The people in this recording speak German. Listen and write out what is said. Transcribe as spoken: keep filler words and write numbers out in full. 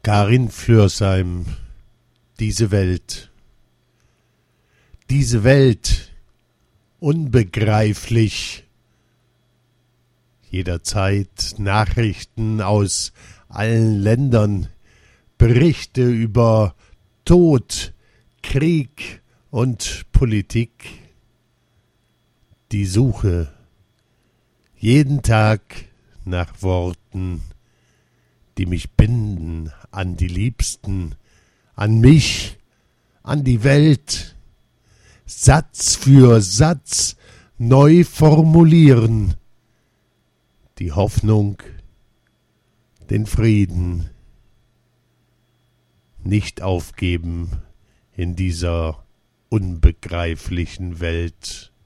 Karin Flörsheim, diese Welt. Diese Welt, unbegreiflich. Jederzeit Nachrichten aus allen Ländern, Berichte über Tod, Krieg und Politik. Die Suche, jeden Tag nach Worten, die mich binden an die Liebsten, an mich, an die Welt. Satz für Satz neu formulieren, die Hoffnung, den Frieden, nicht aufgeben in dieser unbegreiflichen Welt.